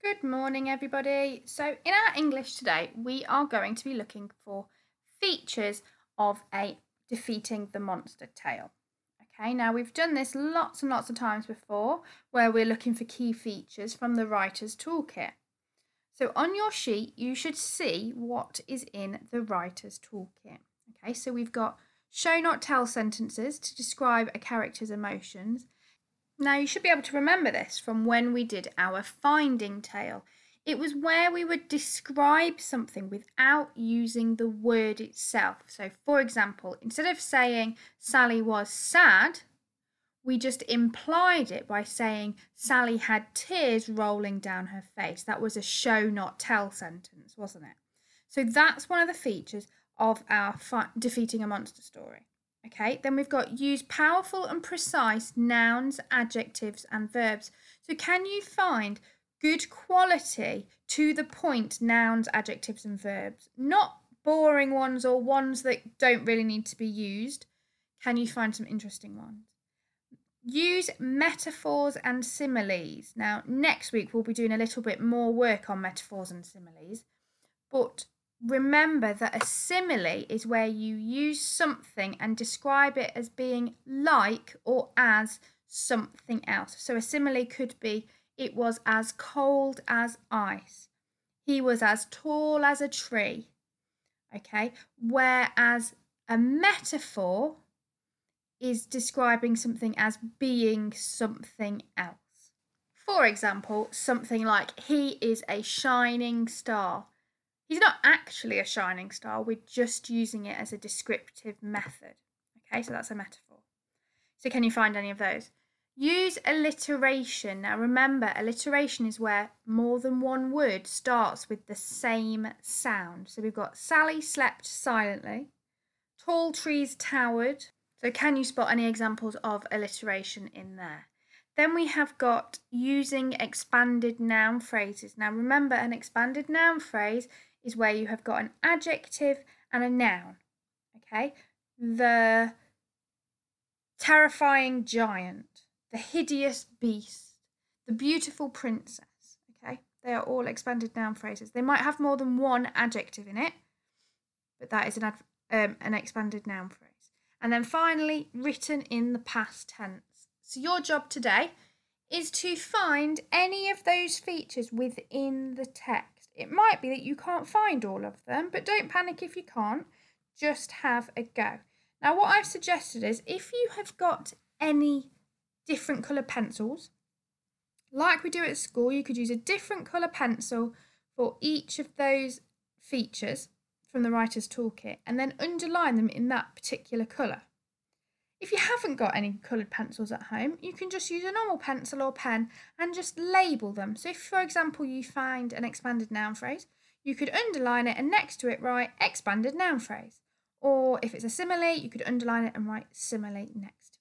Good morning, everybody. So, in our English today, we are going to be looking for features of a defeating the monster tale. Okay, now we've done this lots and lots of times before where we're looking for key features from the writer's toolkit. So, on your sheet, you should see what is in the writer's toolkit. Okay, so we've got show not tell sentences to describe a character's emotions. Now, you should be able to remember this from when we did our finding tale. It was where we would describe something without using the word itself. So, for example, instead of saying Sally was sad, we just implied it by saying Sally had tears rolling down her face. That was a show not tell sentence, wasn't it? So, that's one of the features of our defeating a monster story. Okay, then we've got use powerful and precise nouns, adjectives, and verbs. So, can you find good quality, to the point nouns, adjectives, and verbs? Not boring ones or ones that don't really need to be used. Can you find some interesting ones? Use metaphors and similes. Now, next week we'll be doing a little bit more work on metaphors and similes, but remember that a simile is where you use something and describe it as being like or as something else. So a simile could be, it was as cold as ice. He was as tall as a tree. Okay, whereas a metaphor is describing something as being something else. For example, something like, he is a shining star. He's not actually a shining star, we're just using it as a descriptive method. Okay, so that's a metaphor. So, can you find any of those? Use alliteration. Now, remember, alliteration is where more than one word starts with the same sound. So, we've got Sally slept silently, tall trees towered. So, can you spot any examples of alliteration in there? Then we have got using expanded noun phrases. Now, remember, an expanded noun phrase is where you have got an adjective and a noun. Okay, the terrifying giant, the hideous beast, the beautiful princess. Okay, they are all expanded noun phrases. They might have more than one adjective in it, but that is an expanded noun phrase. And then finally, written in the past tense. So your job today is to find any of those features within the text. It might be that you can't find all of them, but don't panic if you can't. Just have a go. Now, what I've suggested is if you have got any different colour pencils, like we do at school, you could use a different colour pencil for each of those features from the writer's toolkit and then underline them in that particular colour. If you haven't got any coloured pencils at home, you can just use a normal pencil or pen and just label them. So if, for example, you find an expanded noun phrase, you could underline it and next to it write expanded noun phrase. Or if it's a simile, you could underline it and write simile next to